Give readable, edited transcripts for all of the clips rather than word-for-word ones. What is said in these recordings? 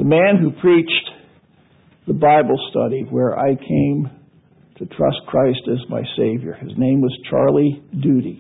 man who preached the Bible study where I came to trust Christ as my Savior. His name was Charlie Duty.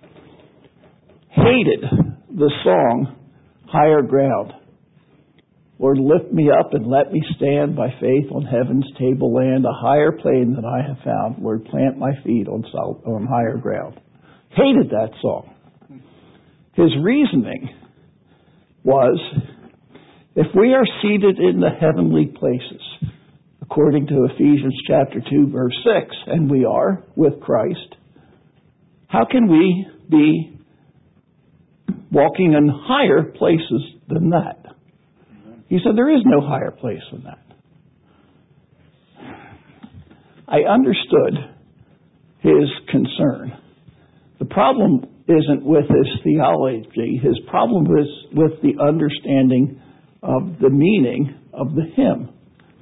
Hated the song, Higher Ground. Lord, lift me up and let me stand by faith on heaven's tableland, a higher plane than I have found. Lord, plant my feet on higher ground. Hated that song. His reasoning was, if we are seated in the heavenly places, according to Ephesians chapter 2, verse 6, and we are with Christ, how can we be walking in higher places than that? He said, there is no higher place than that. I understood his concern. The problem isn't with his theology. His problem is with the understanding of the meaning of the hymn.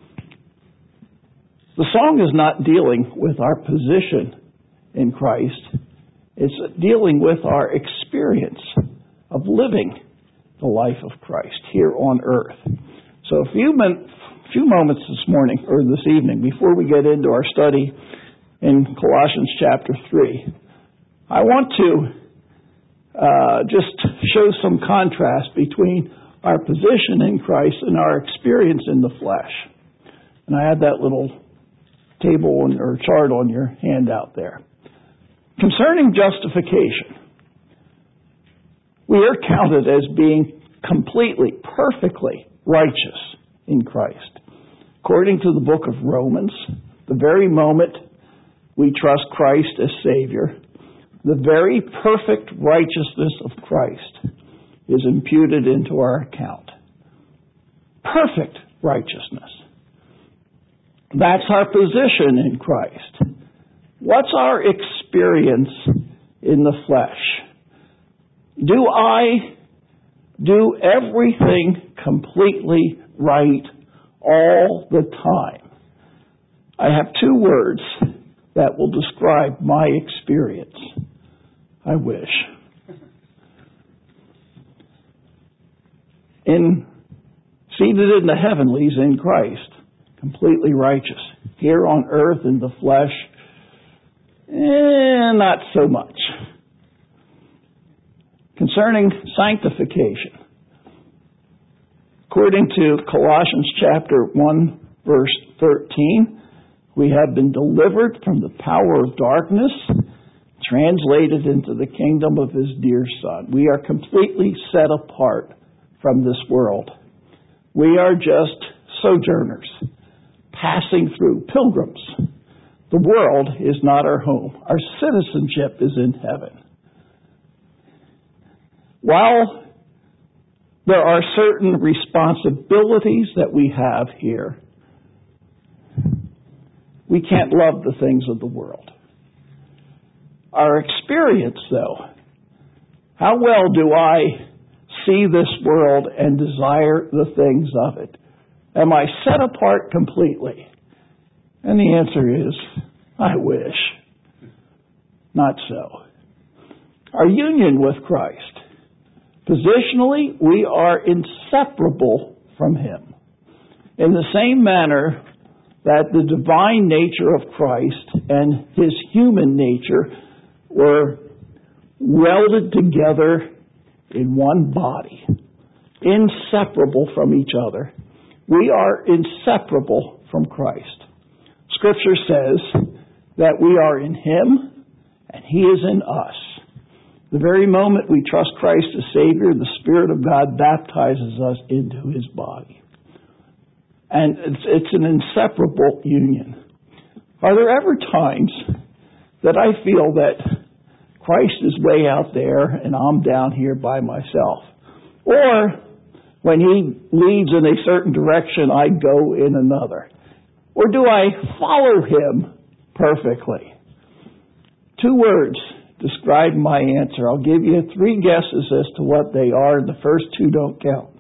The song is not dealing with our position in Christ. It's dealing with our experience of living the life of Christ here on earth. So a few moments this morning, or this evening, before we get into our study in Colossians chapter 3, I want to just show some contrast between our position in Christ and our experience in the flesh. And I had that little table or chart on your handout there. Concerning justification, we are counted as being completely, perfectly righteous in Christ. According to the book of Romans, the very moment we trust Christ as Savior, the very perfect righteousness of Christ is imputed into our account. Perfect righteousness. That's our position in Christ. What's our experience in the flesh? Do I do everything completely right all the time? I have two words that will describe my experience. I wish. Seated in the heavenlies in Christ, completely righteous. Here on earth in the flesh, not so much. Concerning sanctification, according to Colossians chapter 1, verse 13, we have been delivered from the power of darkness, translated into the kingdom of His dear Son. We are completely set apart from this world. We are just sojourners, passing through, pilgrims. The world is not our home. Our citizenship is in heaven. While there are certain responsibilities that we have here, we can't love the things of the world. Our experience, though, how well do I see this world and desire the things of it? Am I set apart completely? And the answer is, I wish. Not so. Our union with Christ. Positionally, we are inseparable from Him. In the same manner that the divine nature of Christ and His human nature were welded together in one body, inseparable from each other, we are inseparable from Christ. Scripture says that we are in Him and He is in us. The very moment we trust Christ as Savior, the Spirit of God baptizes us into His body. And it's an inseparable union. Are there ever times that I feel that Christ is way out there and I'm down here by myself? Or when He leads in a certain direction, I go in another? Or do I follow Him perfectly? Two words describe my answer. I'll give you three guesses as to what they are, and the first two don't count.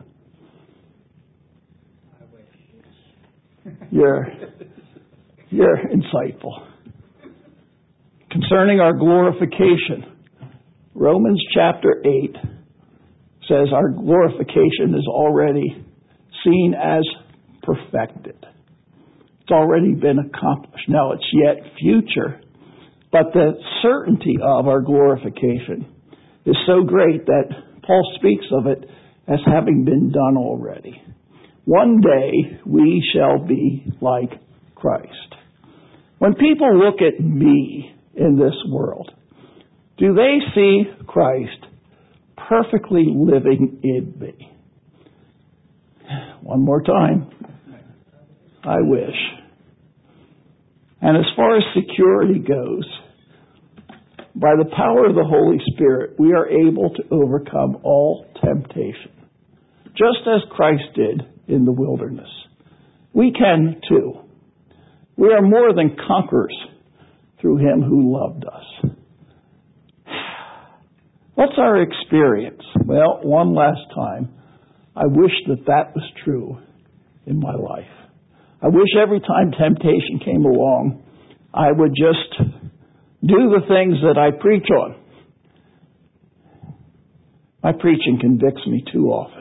You're insightful. Concerning our glorification, Romans chapter 8 says our glorification is already seen as perfected. It's already been accomplished. Now it's yet future, but the certainty of our glorification is so great that Paul speaks of it as having been done already. One day we shall be like Christ. When people look at me in this world, do they see Christ perfectly living in me? One more time. I wish. And as far as security goes, by the power of the Holy Spirit, we are able to overcome all temptation, just as Christ did in the wilderness. We can too. We are more than conquerors through Him who loved us. What's our experience? Well, one last time, I wish that was true in my life. I wish every time temptation came along, I would just do the things that I preach on. My preaching convicts me too often.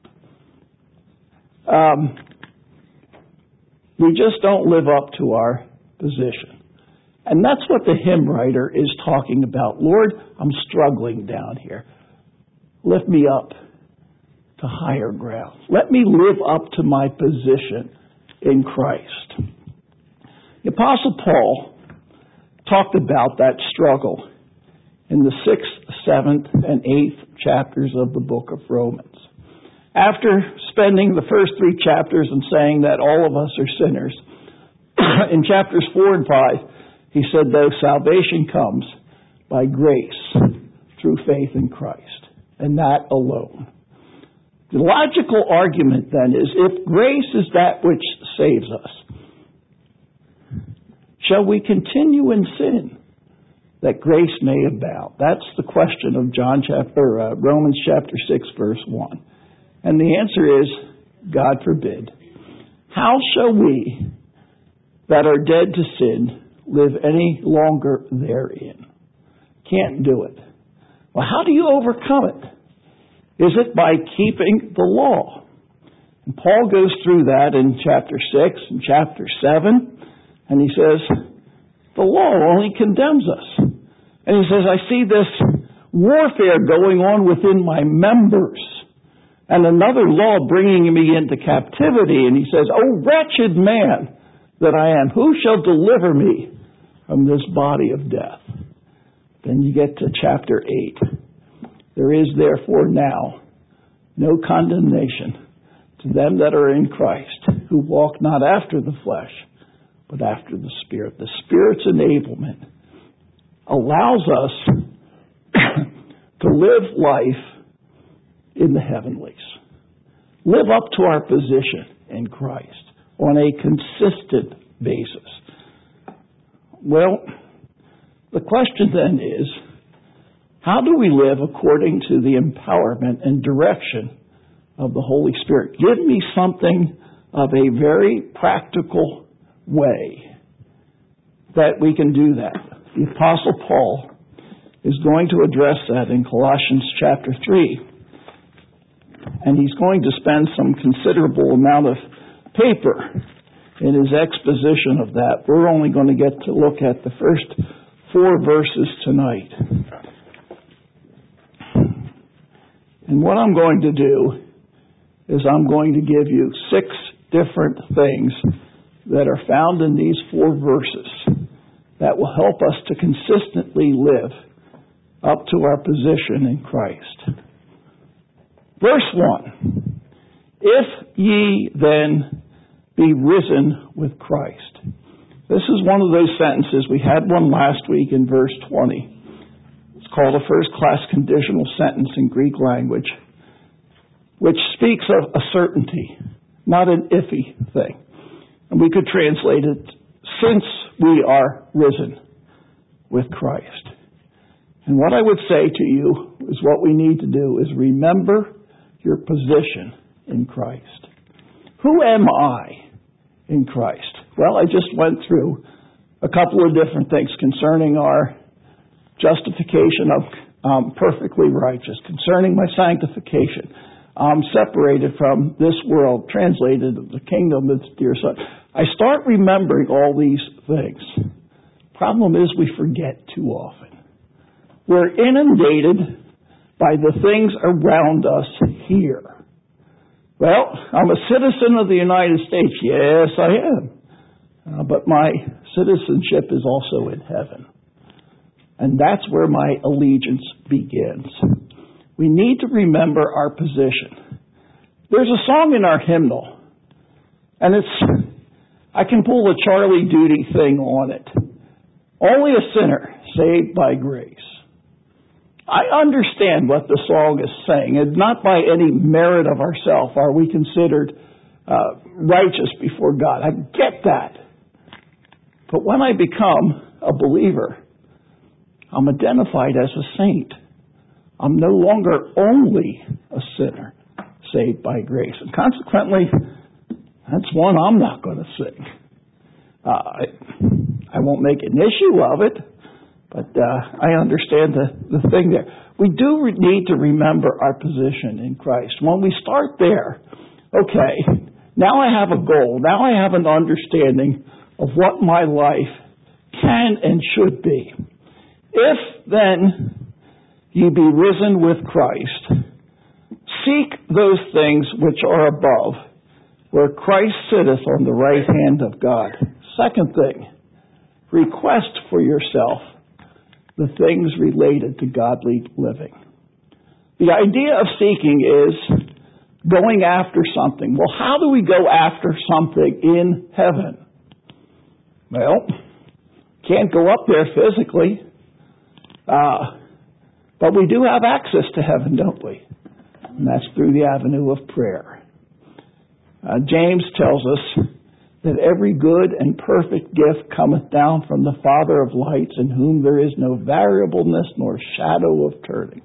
We just don't live up to our position. And that's what the hymn writer is talking about. Lord, I'm struggling down here. Lift me up to higher ground. Let me live up to my position in Christ. The Apostle Paul talked about that struggle in the 6th, 7th, and 8th chapters of the book of Romans. After spending the first 3 chapters and saying that all of us are sinners, in chapters 4 and 5, he said, though salvation comes by grace through faith in Christ, and that alone. The logical argument then is, if grace is that which saves us, shall we continue in sin that grace may abound? That's the question of Romans chapter 6, verse 1. And the answer is, God forbid. How shall we that are dead to sin live any longer therein? Can't do it. Well, how do you overcome it? Is it by keeping the law? And Paul goes through that in chapter 6 and chapter 7, and he says, the law only condemns us. And he says, I see this warfare going on within my members, and another law bringing me into captivity. And he says, oh, wretched man that I am, who shall deliver me from this body of death? Then you get to chapter 8. There is therefore now no condemnation to them that are in Christ, who walk not after the flesh, but after the Spirit. The Spirit's enablement allows us to live life in the heavenlies. Live up to our position in Christ on a consistent basis. Well, the question then is, how do we live according to the empowerment and direction of the Holy Spirit? Give me something of a very practical way that we can do that. The Apostle Paul is going to address that in Colossians chapter 3. And he's going to spend some considerable amount of paper in his exposition of that. We're only going to get to look at the first 4 verses tonight. And what I'm going to do is I'm going to give you 6 different things that are found in these 4 verses that will help us to consistently live up to our position in Christ. Verse 1, if ye then be risen with Christ. This is one of those sentences. We had one last week in verse 20. It's called a first-class conditional sentence in Greek language, which speaks of a certainty, not an iffy thing. And we could translate it, since we are risen with Christ. And what I would say to you is what we need to do is remember your position in Christ. Who am I in Christ? Well, I just went through a couple of different things concerning our justification of perfectly righteous, concerning my sanctification. I'm separated from this world, translated the kingdom of His dear Son. I start remembering all these things. Problem is we forget too often. We're inundated by the things around us here. Well, I'm a citizen of the United States. Yes, I am. But my citizenship is also in heaven. And that's where my allegiance begins. We need to remember our position. There's a song in our hymnal, and I can pull a Charlie Duty thing on it. Only a sinner saved by grace. I understand what the song is saying, and not by any merit of ourselves are we considered righteous before God. I get that. But when I become a believer, I'm identified as a saint. I'm no longer only a sinner saved by grace. And consequently, that's one I'm not going to sing. I won't make an issue of it, but I understand the thing there. We do need to remember our position in Christ. When we start there, okay, now I have a goal. Now I have an understanding of what my life can and should be. If then ye be risen with Christ, seek those things which are above, where Christ sitteth on the right hand of God. Second thing, request for yourself the things related to godly living. The idea of seeking is going after something. Well, how do we go after something in heaven? Well, can't go up there physically. But we do have access to heaven, don't we? And that's through the avenue of prayer. James tells us that every good and perfect gift cometh down from the Father of lights, in whom there is no variableness nor shadow of turning.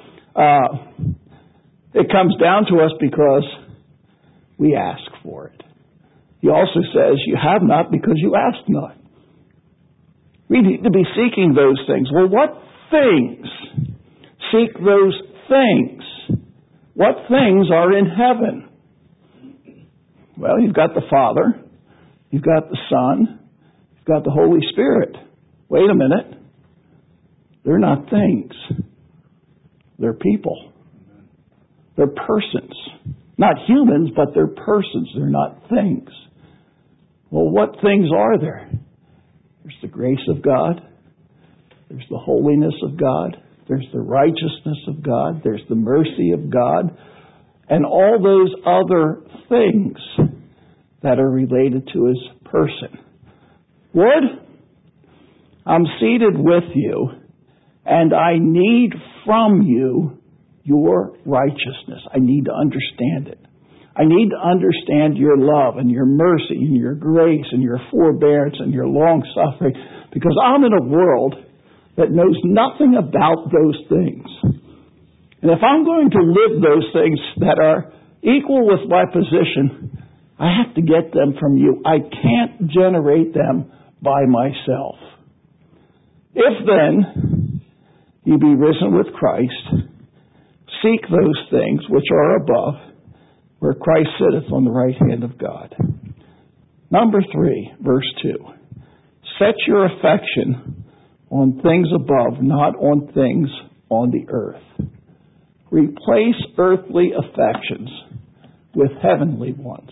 It comes down to us because we ask for it. He also says, you have not because you ask not. We need to be seeking those things. Well, what things? Seek those things. What things are in heaven? Well, you've got the Father. You've got the Son. You've got the Holy Spirit. Wait a minute. They're not things. They're people. They're persons. Not humans, but they're persons. They're not things. Well, what things are there? There's the grace of God. There's the holiness of God. There's the righteousness of God. There's the mercy of God. And all those other things that are related to His person. Lord, I'm seated with you, and I need from you your righteousness. I need to understand it. I need to understand your love and your mercy and your grace and your forbearance and your long-suffering, because I'm in a world that knows nothing about those things. And if I'm going to live those things that are equal with my position, I have to get them from you. I can't generate them by myself. If then you be risen with Christ, seek those things which are above, where Christ sitteth on the right hand of God. Number 3, verse 2. Set your affection on things above, not on things on the earth. Replace earthly affections with heavenly ones.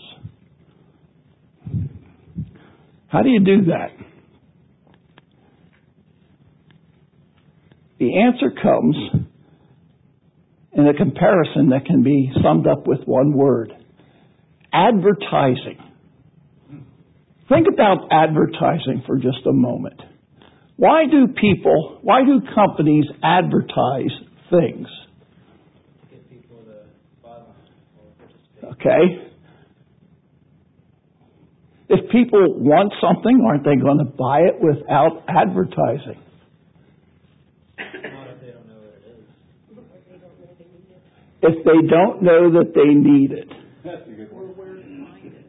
How do you do that? The answer comes in a comparison that can be summed up with one word. Advertising. Think about advertising for just a moment. Why do companies advertise things? To get people to buy them or participate. Okay. If people want something, aren't they going to buy it without advertising? Not if they don't know what it is. If they don't know that they need it. That's a good one. Or where to find it.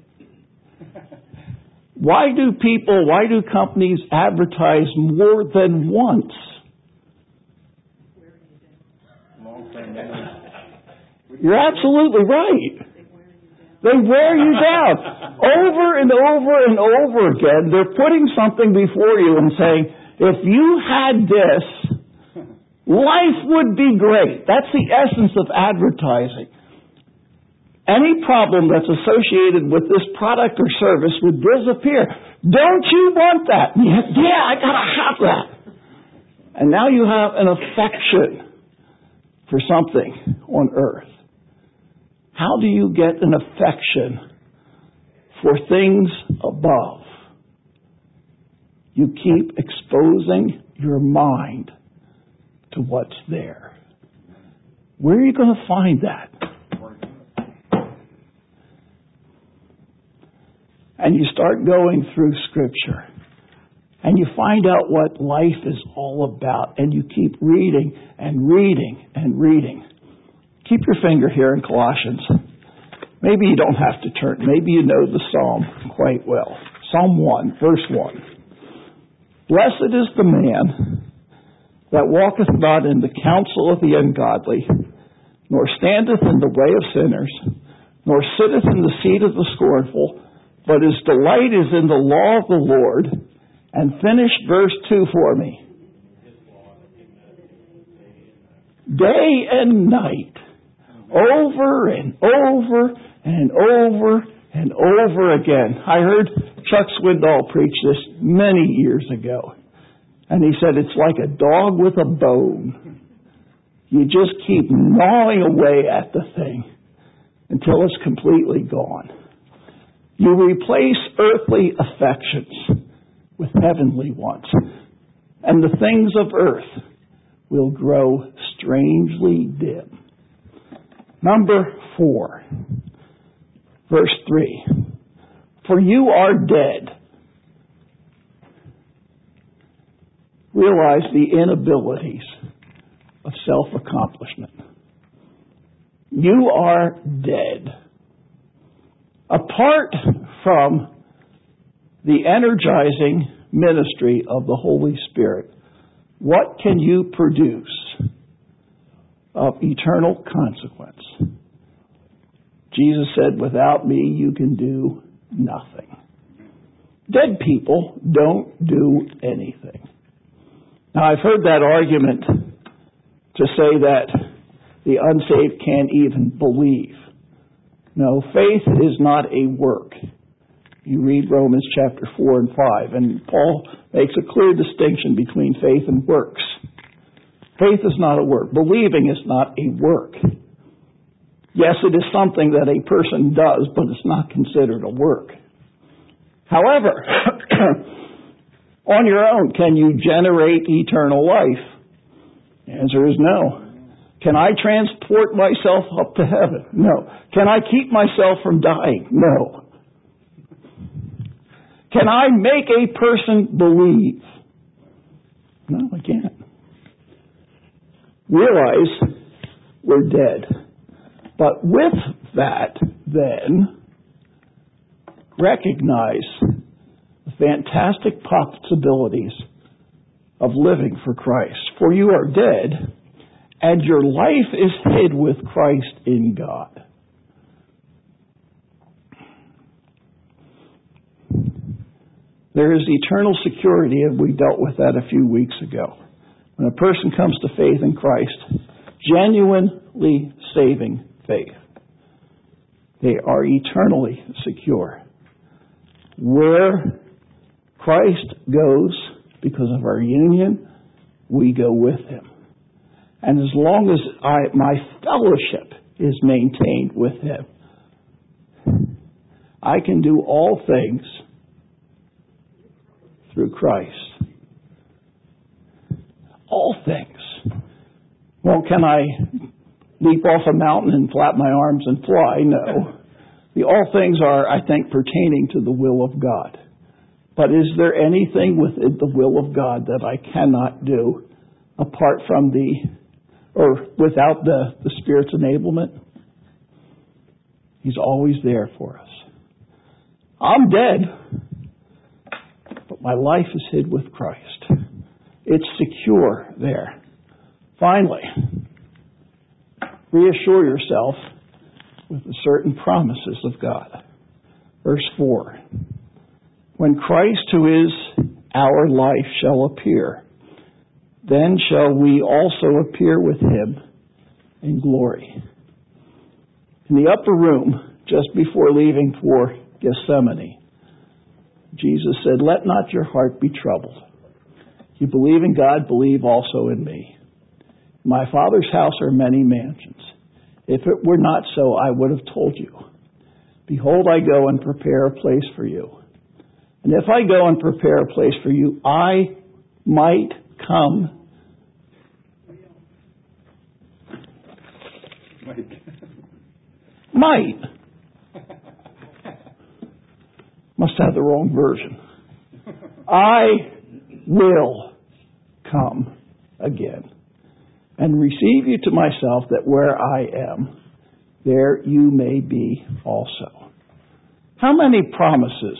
Why do companies advertise more than once? Long-term memory. You're absolutely right. They wear you down. Over and over and over again, they're putting something before you and saying, if you had this, life would be great. That's the essence of advertising. Any problem that's associated with this product or service would disappear. Don't you want that? Yeah, I gotta have that. And now you have an affection for something on earth. How do you get an affection for things above? You keep exposing your mind to what's there. Where are you going to find that? And you start going through Scripture. And you find out what life is all about. And you keep reading and reading and reading. Keep your finger here in Colossians. Maybe you don't have to turn. Maybe you know the Psalm quite well. Psalm 1, verse 1. Blessed is the man that walketh not in the counsel of the ungodly, nor standeth in the way of sinners, nor sitteth in the seat of the scornful, but his delight is in the law of the Lord. And finish verse 2 for me. Day and night, over and over and over and over again. I heard Chuck Swindoll preach this many years ago. And he said it's like a dog with a bone. You just keep gnawing away at the thing until it's completely gone. You replace earthly affections with heavenly ones. And the things of earth will grow strangely dim. Number 4, verse 3. For you are dead. Realize the inabilities of self-accomplishment. You are dead. Apart from the energizing ministry of the Holy Spirit, what can you produce of eternal consequence? Jesus said, without me you can do nothing. Dead people don't do anything. Now, I've heard that argument to say that the unsaved can't even believe. No, faith is not a work. You read Romans chapter 4 and 5, and Paul makes a clear distinction between faith and works. Faith is not a work. Believing is not a work. Yes, it is something that a person does, but it's not considered a work. However, on your own, can you generate eternal life? The answer is no. Can I transport myself up to heaven? No. Can I keep myself from dying? No. Can I make a person believe? No, I can't. Realize we're dead. But with that, then, recognize the fantastic possibilities of living for Christ. For you are dead, and your life is hid with Christ in God. There is eternal security, and we dealt with that a few weeks ago. When a person comes to faith in Christ, genuinely saving faith, they are eternally secure. Where Christ goes, because of our union, we go with Him. And as long as my fellowship is maintained with Him, I can do all things through Christ. All things. Well, can I leap off a mountain and flap my arms and fly? No. The all things are, I think, pertaining to the will of God. But is there anything within the will of God that I cannot do apart from without the Spirit's enablement? He's always there for us. I'm dead, but my life is hid with Christ. It's secure there. Finally, reassure yourself with the certain promises of God. Verse 4, when Christ, who is our life, shall appear, then shall we also appear with him in glory. In the upper room, just before leaving for Gethsemane, Jesus said, let not your heart be troubled. You believe in God, believe also in me. In my Father's house are many mansions. If it were not so, I would have told you. Behold, I go and prepare a place for you. And if I go and prepare a place for you, I might come. Might. Must have the wrong version. I will come again and receive you to myself, that where I am, there you may be also. How many promises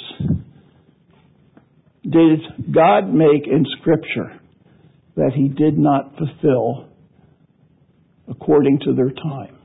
did God make in Scripture that he did not fulfill according to their time?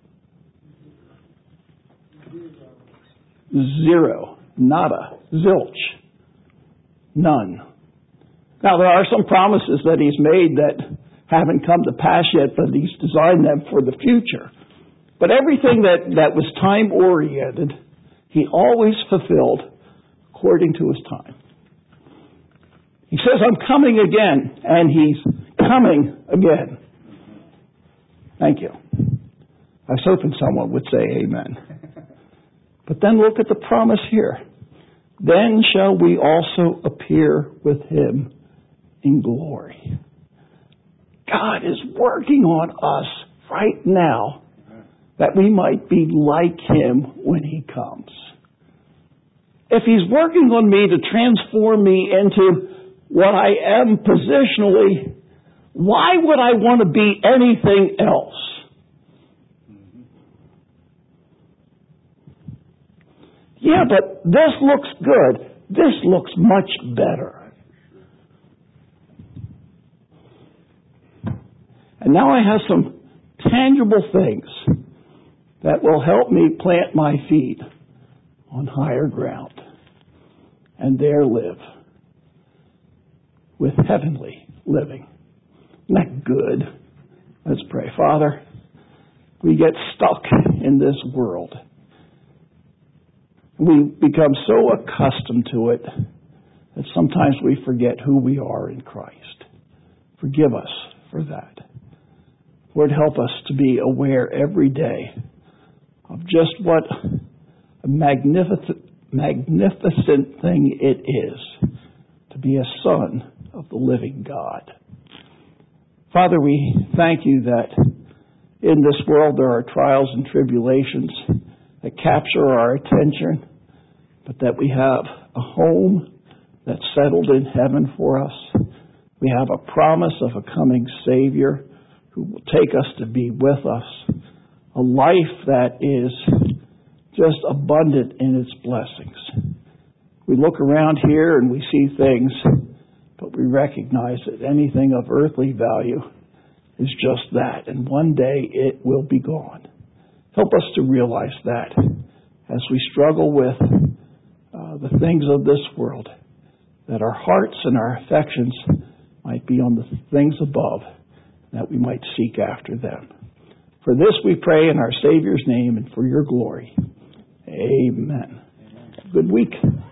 0. Nada. Zilch. None. Now, there are some promises that he's made that haven't come to pass yet, but he's designed them for the future. But everything that was time-oriented, he always fulfilled according to his time. He says, I'm coming again, and he's coming again. Thank you. I was hoping someone would say amen. But then look at the promise here. Then shall we also appear with him in glory. God is working on us right now that we might be like him when he comes. If he's working on me to transform me into what I am positionally, why would I want to be anything else? Yeah, but this looks good. This looks much better. And now I have some tangible things that will help me plant my feet on higher ground and there live with heavenly living. Isn't that good? Let's pray. Father, we get stuck in this world. We become so accustomed to it that sometimes we forget who we are in Christ. Forgive us for that. Lord, help us to be aware every day of just what a magnificent thing it is to be a son of the living God. Father, we thank you that in this world there are trials and tribulations that capture our attention, but that we have a home that's settled in heaven for us. We have a promise of a coming Savior who will take us to be with us. A life that is just abundant in its blessings. We look around here and we see things, but we recognize that anything of earthly value is just that. And one day it will be gone. Help us to realize that as we struggle with the things of this world, that our hearts and our affections might be on the things above, that we might seek after them. For this we pray in our Savior's name and for your glory. Amen. Good week.